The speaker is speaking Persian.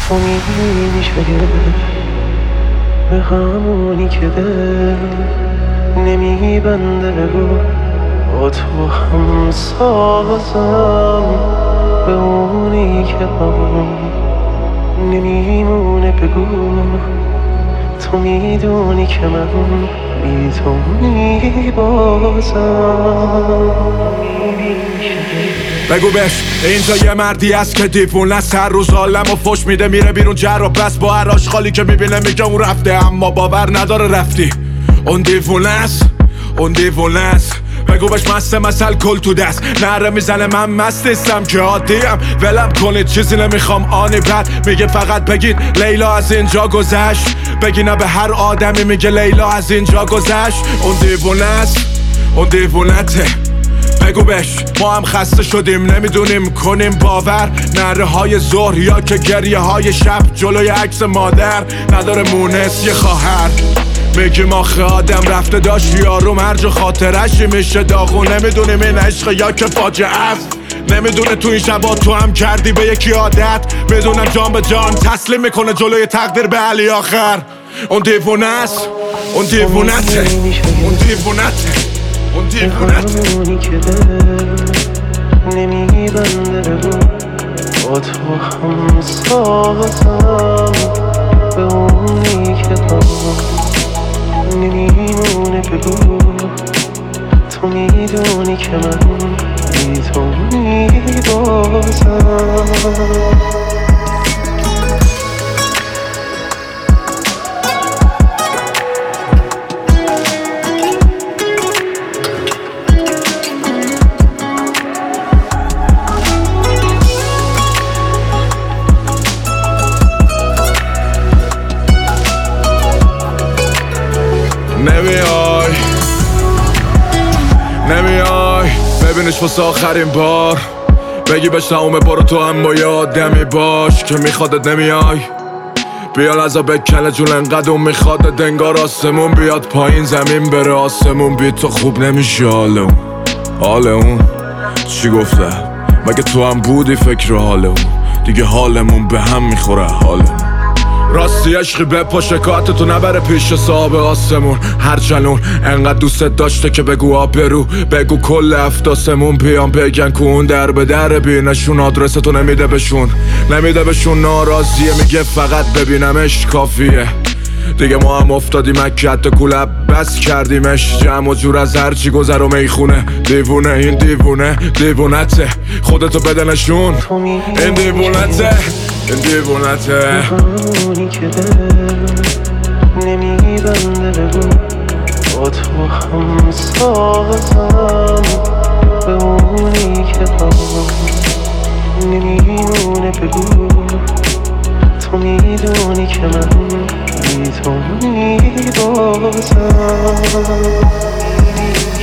تو میشگه به همونی که دل نمیبنده، بگو با تو هم سازم، به اونی که هم نمیمونه بگو تو میدونی که من بی تو میبازم. بگو بهش اینجا یه مردی هست که دیوونه است، هر روز عالم و فش میده، میره بیرون جر و بس، با هر آشغالی که میبینه میگه اون رفته، اما باور نداره رفتی. اون دیوونه است، اون دیوونه است. بگو بهش مست مثل کل تو دست، نره میزنه من مست نیستم که عادیم، ولم کنید چیزی نمیخوام آنی بد، میگه فقط بگید لیلا از اینجا گذشت، بگی نه به هر آدمی میگه لیلا از اینجا گذشت. اون دیوونه است، اون دیوونته. بگو بهش ما هم خسته شدیم، نمیدونیم کنیم باور، نره های ظهر یا که گریه های شب جلوی عکس مادر، نداره مونس یه خواهر. میگیم آخه آدم رفته داشت یارو مرج و خاطرش میشه داغون، نمیدونیم این عشق یا که فاجعه است، نمیدونه تو این شبا تو هم کردی به یکی عادت، بدونم جان به جان تسلیم میکنه جلوی تقدیر به علی آخر. اون دیوونه است، اون دیوونته، اون دیوونته، اون دیوونته. همونی که دل نمیبنده، بگو با تو هم سازم، به اونی که نمیمونه بگو تو میدونی که من بی تو میبازم. نمیای ببینش واسه آخرین بار، بگی بهش نامه برو تو هم با یه آدمی باش که میخوادت، نمیای بیا لحظه بکنه جون انقدر اون میخوادت، انگار آسمون بیاد پایین زمین بره آسمون، بی تو خوب نمیشه حال اون چی گفته؟ مگه تو هم بودی فکر حال اون؟ دیگه حالمون به هم میخوره حالمون. راستی عشقی بپا شکایت تو نبره پیش صاحب آسمون، هر جنون انقدر دوستت داشته که بگو آبرو، بگو کل افتاسمون بیان بگن که اون در به در بینشون، آدرس تو نمیده بهشون، نمیده بهشون، ناراضیه میگه فقط ببینمش کافیه، دیگه ما هم افتادیم اکت کلب بس کردیمش، جمع و جور از هرچی گذر و میخونه، دیوونه این دیوونه دیوونته، خودتو بده نشون این دیوونته، این دیوونته. همونی که دل نمیبنده، بگو با تو هم سازم، به اونی که نمیمونه بگو تو میدونی که من بی تو میبازم.